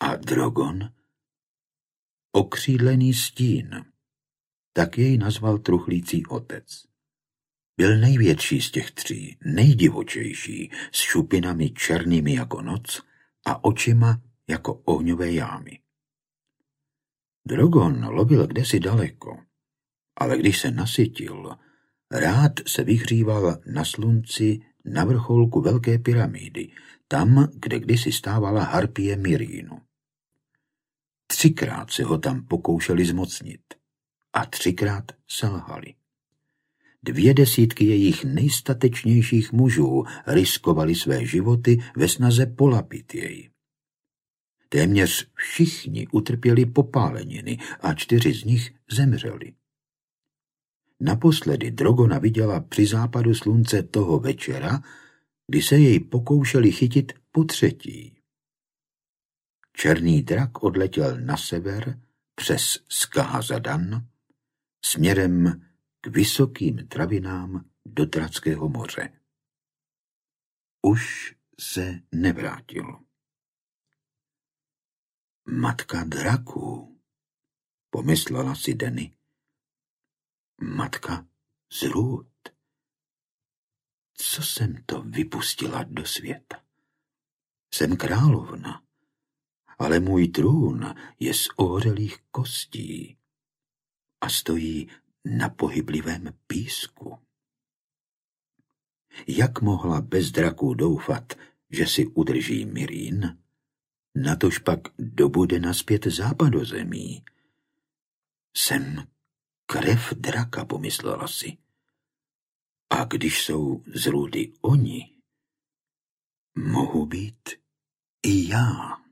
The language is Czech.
A Drogon? Okřídlený stín. Tak jej nazval truchlící otec. Byl největší z těch tří, nejdivočejší, s šupinami černými jako noc a očima jako ohňové jámy. Drogon lovil kdesi daleko, ale když se nasytil, rád se vyhříval na slunci na vrcholku Velké pyramidy, tam, kde kdysi stávala harpie Mirínu. 3krát se ho tam pokoušeli zmocnit a 3krát selhali. 200 jejich nejstatečnějších mužů riskovali své životy ve snaze polapit jej. Téměř všichni utrpěli popáleniny a 4 z nich zemřeli. Naposledy Drogona viděla při západu slunce toho večera, kdy se jej pokoušeli chytit po3. Černý drak odletěl na sever přes Skahazadan směrem k vysokým travinám do Trackého moře. Už se nevrátil. Matka draků, pomyslela si Dany. Matka zrůd. Co jsem to vypustila do světa? Jsem královna, ale můj trůn je z ohořelých kostí a stojí na pohyblivém písku. Jak mohla bez draků doufat, že si udrží Mirín? Natož pak dobude nazpět západozemí. Jsem krev draka, pomyslela si. A když jsou zrůdy oni, mohu být i já.